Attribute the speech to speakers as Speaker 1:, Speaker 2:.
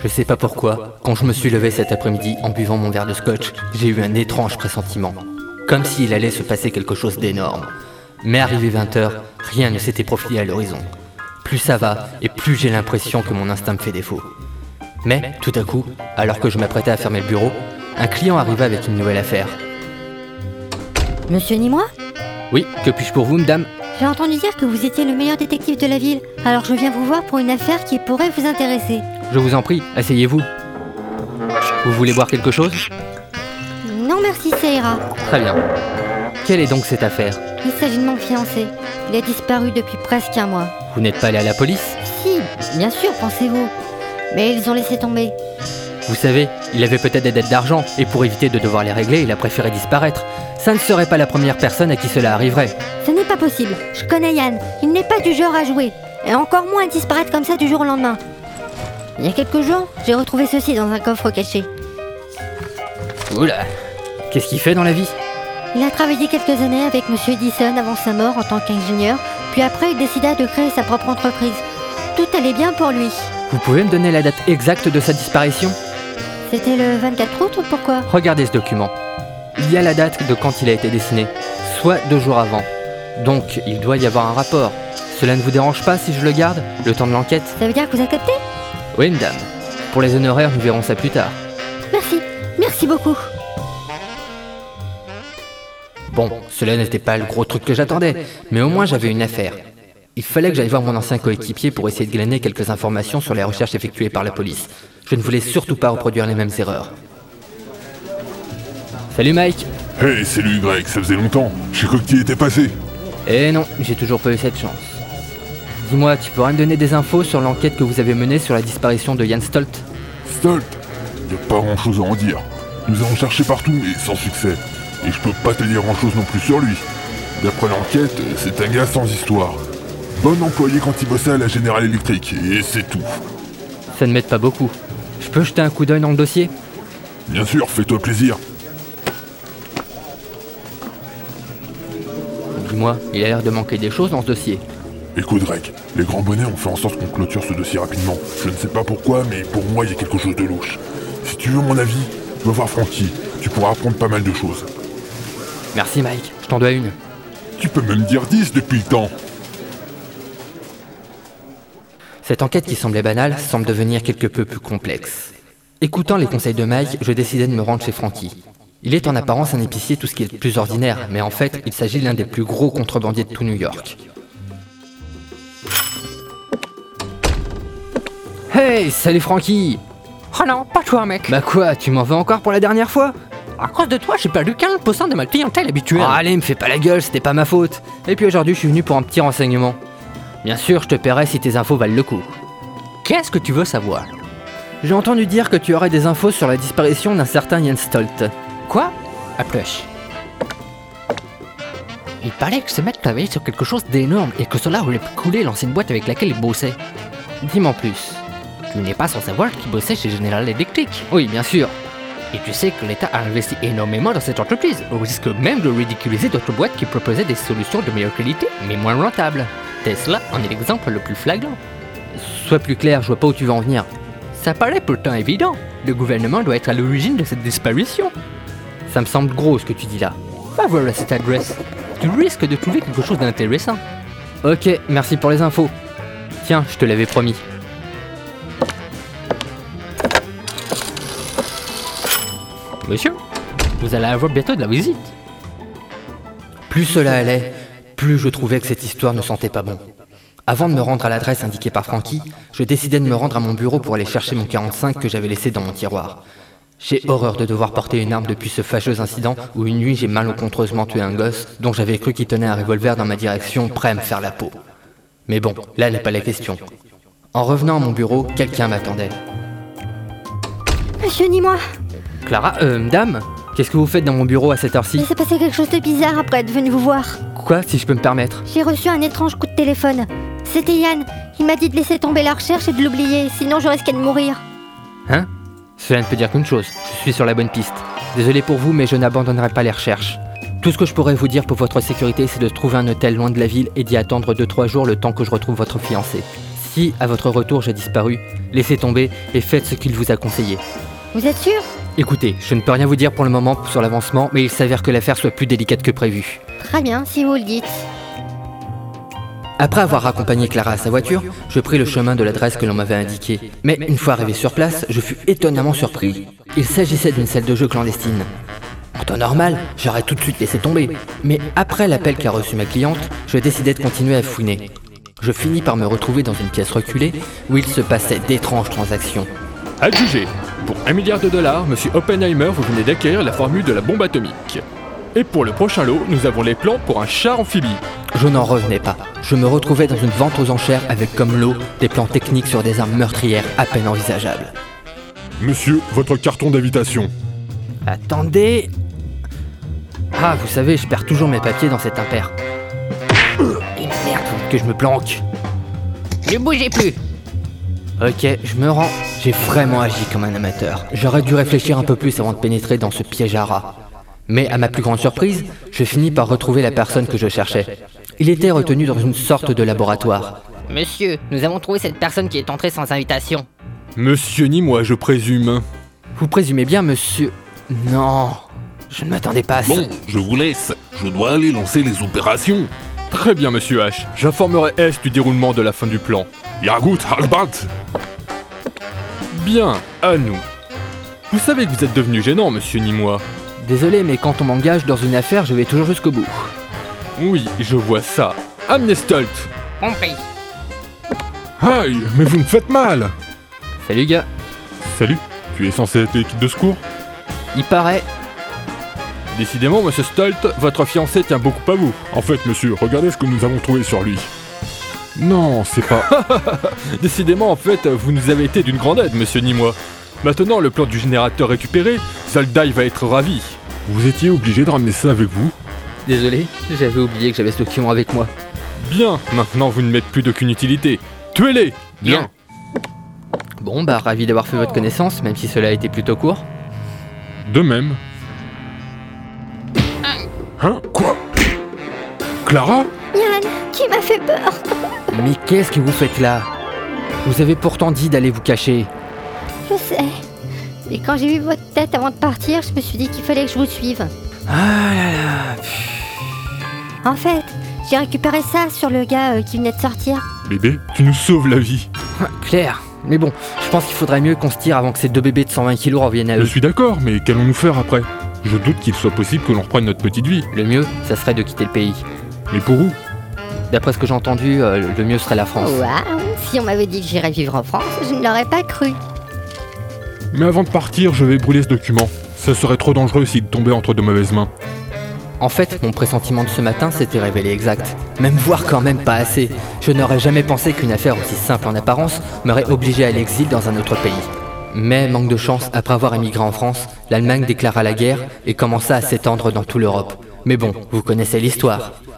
Speaker 1: Je sais pas pourquoi, quand je me suis levé cet après-midi en buvant mon verre de scotch, j'ai eu un étrange pressentiment. Comme s'il allait se passer quelque chose d'énorme. Mais arrivé 20h, rien ne s'était profilé à l'horizon. Plus ça va, et plus j'ai l'impression que mon instinct me fait défaut. Mais, tout à coup, alors que je m'apprêtais à fermer le bureau, un client arriva avec une nouvelle affaire.
Speaker 2: Monsieur Nimoy ?
Speaker 1: Oui, que puis-je pour vous, madame ?
Speaker 2: J'ai entendu dire que vous étiez le meilleur détective de la ville, alors je viens vous voir pour une affaire qui pourrait vous intéresser.
Speaker 1: Je vous en prie, asseyez-vous. Vous voulez boire quelque chose ?
Speaker 2: Non merci, ça ira.
Speaker 1: Très bien. Quelle est donc cette affaire ?
Speaker 2: Il s'agit de mon fiancé. Il a disparu depuis presque un mois.
Speaker 1: Vous n'êtes pas allé à la police ?
Speaker 2: Si, bien sûr, pensez-vous. Mais ils ont laissé tomber.
Speaker 1: Vous savez, il avait peut-être des dettes d'argent, et pour éviter de devoir les régler, il a préféré disparaître. Ça ne serait pas la première personne à qui cela arriverait.
Speaker 2: Ce n'est pas possible. Je connais Yann. Il n'est pas du genre à jouer. Et encore moins à disparaître comme ça du jour au lendemain. Il y a quelques jours, j'ai retrouvé ceci dans un coffre caché.
Speaker 1: Oula, qu'est-ce qu'il fait dans la vie ?
Speaker 2: Il a travaillé quelques années avec Monsieur Edison avant sa mort en tant qu'ingénieur, puis après il décida de créer sa propre entreprise. Tout allait bien pour lui.
Speaker 1: Vous pouvez me donner la date exacte de sa disparition ?
Speaker 2: C'était le 24 août, pourquoi ?
Speaker 1: Regardez ce document. Il y a la date de quand il a été dessiné, soit 2 jours avant. Donc, il doit y avoir un rapport. Cela ne vous dérange pas si je le garde, le temps de l'enquête ?
Speaker 2: Ça veut dire que vous acceptez ?
Speaker 1: Oui, madame. Pour les honoraires, nous verrons ça plus tard.
Speaker 2: Merci beaucoup.
Speaker 1: Bon, cela n'était pas le gros truc que j'attendais, mais au moins j'avais une affaire. Il fallait que j'aille voir mon ancien coéquipier pour essayer de glaner quelques informations sur les recherches effectuées par la police. Je ne voulais surtout pas reproduire les mêmes erreurs. Salut Mike.
Speaker 3: Hey, salut Greg, ça faisait longtemps. J'ai cru que tu y étais passé.
Speaker 1: Eh non, j'ai toujours pas eu cette chance. Dis-moi, tu pourrais me donner des infos sur l'enquête que vous avez menée sur la disparition de Jan Stolt ?
Speaker 3: Stolt ? Y a pas grand chose à en dire. Nous avons cherché partout, mais sans succès. Et je peux pas te dire grand chose non plus sur lui. D'après l'enquête, c'est un gars sans histoire. Bon employé quand il bossait à la General Electric, et c'est tout.
Speaker 1: Ça ne m'aide pas beaucoup. Je peux jeter un coup d'œil dans le dossier ?
Speaker 3: Bien sûr, fais-toi plaisir.
Speaker 1: Dis-moi, il a l'air de manquer des choses dans ce dossier.
Speaker 3: Écoute Greg, les grands bonnets ont fait en sorte qu'on clôture ce dossier rapidement. Je ne sais pas pourquoi, mais pour moi, il y a quelque chose de louche. Si tu veux mon avis, va voir Frankie. Tu pourras apprendre pas mal de choses.
Speaker 1: Merci Mike, je t'en dois une.
Speaker 3: Tu peux même dire 10 depuis le temps.
Speaker 1: Cette enquête qui semblait banale semble devenir quelque peu plus complexe. Écoutant les conseils de Mike, je décidai de me rendre chez Frankie. Il est en apparence un épicier tout ce qui est de plus ordinaire, mais en fait, il s'agit de l'un des plus gros contrebandiers de tout New York. Hey, salut Frankie!
Speaker 4: Oh non, pas toi mec.
Speaker 1: Bah quoi, tu m'en veux encore pour la dernière fois?
Speaker 4: À cause de toi, j'ai perdu 40% de ma clientèle habituelle.
Speaker 1: Oh, allez, me fais pas la gueule, c'était pas ma faute. Et puis aujourd'hui, je suis venu pour un petit renseignement. Bien sûr, je te paierai si tes infos valent le coup.
Speaker 4: Qu'est-ce que tu veux savoir?
Speaker 1: J'ai entendu dire que tu aurais des infos sur la disparition d'un certain Jan Stolt.
Speaker 4: Quoi? À plush. Il paraît que ce mec travaillait sur quelque chose d'énorme et que cela aurait pu couler l'ancienne boîte avec laquelle il bossait.
Speaker 1: Dis-moi en plus.
Speaker 4: Tu n'es pas sans savoir qu'il bossait chez General Electric.
Speaker 1: Oui, bien sûr.
Speaker 4: Et tu sais que l'État a investi énormément dans cette entreprise, au risque même de ridiculiser d'autres boîtes qui proposaient des solutions de meilleure qualité, mais moins rentables. Tesla en est l'exemple le plus flagrant.
Speaker 1: Sois plus clair, je vois pas où tu veux en venir.
Speaker 4: Ça paraît pourtant évident. Le gouvernement doit être à l'origine de cette disparition.
Speaker 1: Ça me semble gros ce que tu dis là.
Speaker 4: Va voir à cette adresse. Tu risques de trouver quelque chose d'intéressant.
Speaker 1: Ok, merci pour les infos. Tiens, je te l'avais promis.
Speaker 4: Monsieur, vous allez avoir bientôt de la visite.
Speaker 1: Plus cela allait, plus je trouvais que cette histoire ne sentait pas bon. Avant de me rendre à l'adresse indiquée par Frankie, je décidai de me rendre à mon bureau pour aller chercher mon 45 que j'avais laissé dans mon tiroir. J'ai horreur de devoir porter une arme depuis ce fâcheux incident où une nuit j'ai malencontreusement tué un gosse dont j'avais cru qu'il tenait un revolver dans ma direction prêt à me faire la peau. Mais bon, là n'est pas la question. En revenant à mon bureau, quelqu'un m'attendait.
Speaker 2: Monsieur Nimoy,
Speaker 1: Clara, dame, qu'est-ce que vous faites dans mon bureau à cette heure-ci?
Speaker 2: il s'est passé quelque chose de bizarre après être venu vous voir.
Speaker 1: Quoi, si je peux me permettre?
Speaker 2: J'ai reçu un étrange coup de téléphone. C'était Yann. Il m'a dit de laisser tomber la recherche et de l'oublier, sinon je risquais de mourir.
Speaker 1: Hein? Cela ne peut dire qu'une chose, je suis sur la bonne piste. Désolé pour vous, mais je n'abandonnerai pas les recherches. Tout ce que je pourrais vous dire pour votre sécurité, c'est de trouver un hôtel loin de la ville et d'y attendre 2-3 jours le temps que je retrouve votre fiancé. Si, à votre retour, j'ai disparu, laissez tomber et faites ce qu'il vous a conseillé.
Speaker 2: Vous êtes sûr?
Speaker 1: Écoutez, je ne peux rien vous dire pour le moment sur l'avancement, mais il s'avère que l'affaire soit plus délicate que prévu.
Speaker 2: Très bien, si vous le dites.
Speaker 1: Après avoir raccompagné Clara à sa voiture, je pris le chemin de l'adresse que l'on m'avait indiquée. Mais une fois arrivé sur place, je fus étonnamment surpris. Il s'agissait d'une salle de jeu clandestine. En temps normal, j'aurais tout de suite laissé tomber. Mais après l'appel qu'a reçu ma cliente, je décidai de continuer à fouiner. Je finis par me retrouver dans une pièce reculée où il se passait d'étranges transactions.
Speaker 5: Adjugé. Pour $1 milliard, Monsieur Oppenheimer, vous venez d'acquérir la formule de la bombe atomique. Et pour le prochain lot, nous avons les plans pour un char amphibie.
Speaker 1: Je n'en revenais pas. Je me retrouvais dans une vente aux enchères avec comme lot des plans techniques sur des armes meurtrières à peine envisageables.
Speaker 3: Monsieur, votre carton d'invitation.
Speaker 1: Attendez... Ah, vous savez, je perds toujours mes papiers dans cet impair. Et merde, que je me planque.
Speaker 4: Ne bougez plus.
Speaker 1: Ok, je me rends. J'ai vraiment agi comme un amateur. J'aurais dû réfléchir un peu plus avant de pénétrer dans ce piège à rats. Mais à ma plus grande surprise, je finis par retrouver la personne que je cherchais. Il était retenu dans une sorte de laboratoire.
Speaker 4: Monsieur, nous avons trouvé cette personne qui est entrée sans invitation.
Speaker 5: Monsieur ni moi, je présume.
Speaker 1: Vous présumez bien, monsieur... Non, je ne m'attendais pas à ça.
Speaker 3: Bon, je vous laisse. Je dois aller lancer les opérations.
Speaker 5: Très bien, Monsieur H. J'informerai S du déroulement de la fin du plan.
Speaker 3: Ja gut, Albert.
Speaker 5: Bien, à nous. Vous savez que vous êtes devenu gênant, Monsieur Nimoy.
Speaker 1: Désolé, mais quand on m'engage dans une affaire, je vais toujours jusqu'au bout.
Speaker 5: Oui, je vois ça. Amnestolt.
Speaker 4: Compris.
Speaker 3: Aïe, mais vous me faites mal.
Speaker 1: Salut gars.
Speaker 3: Salut, tu es censé être l'équipe de secours?
Speaker 1: Il paraît...
Speaker 5: Décidément, Monsieur Stolt, votre fiancé tient beaucoup à vous.
Speaker 3: En fait, monsieur, regardez ce que nous avons trouvé sur lui. Non, c'est pas...
Speaker 5: Décidément, en fait, vous nous avez été d'une grande aide, Monsieur Nimoy. Maintenant, le plan du générateur récupéré, Zaldai va être ravi.
Speaker 3: Vous étiez obligé de ramener ça avec vous?
Speaker 1: Désolé, j'avais oublié que j'avais ce document avec moi.
Speaker 5: Bien, maintenant vous ne m'êtes plus d'aucune utilité. Tuez-les.
Speaker 4: Bien.
Speaker 1: Bon, bah ravi d'avoir fait votre connaissance, même si cela a été plutôt court.
Speaker 3: De même. Hein? Quoi? Clara?
Speaker 2: Yann, qui m'a fait peur.
Speaker 1: Mais qu'est-ce que vous faites là? Vous avez pourtant dit d'aller vous cacher.
Speaker 2: Je sais. Mais quand j'ai vu votre tête avant de partir, je me suis dit qu'il fallait que je vous suive.
Speaker 1: Ah là là.
Speaker 2: En fait, j'ai récupéré ça sur le gars qui venait de sortir.
Speaker 3: Bébé, tu nous sauves la vie.
Speaker 1: Claire. Mais bon, je pense qu'il faudrait mieux qu'on se tire avant que ces deux bébés de 120 kilos reviennent à
Speaker 3: Je
Speaker 1: eux.
Speaker 3: suis d'accord, mais qu'allons-nous faire après? Je doute qu'il soit possible que l'on reprenne notre petite vie.
Speaker 1: Le mieux, ça serait de quitter le pays.
Speaker 3: Mais pour où?
Speaker 1: D'après ce que j'ai entendu, le mieux serait la France.
Speaker 2: Waouh, si on m'avait dit que j'irais vivre en France, je ne l'aurais pas cru.
Speaker 3: Mais avant de partir, je vais brûler ce document. Ça serait trop dangereux s'il tombait entre de mauvaises mains.
Speaker 1: En fait, mon pressentiment de ce matin s'était révélé exact. Même voire quand même pas assez. Je n'aurais jamais pensé qu'une affaire aussi simple en apparence m'aurait obligé à l'exil dans un autre pays. Mais, manque de chance, après avoir émigré en France, l'Allemagne déclara la guerre et commença à s'étendre dans toute l'Europe. Mais bon, vous connaissez l'histoire.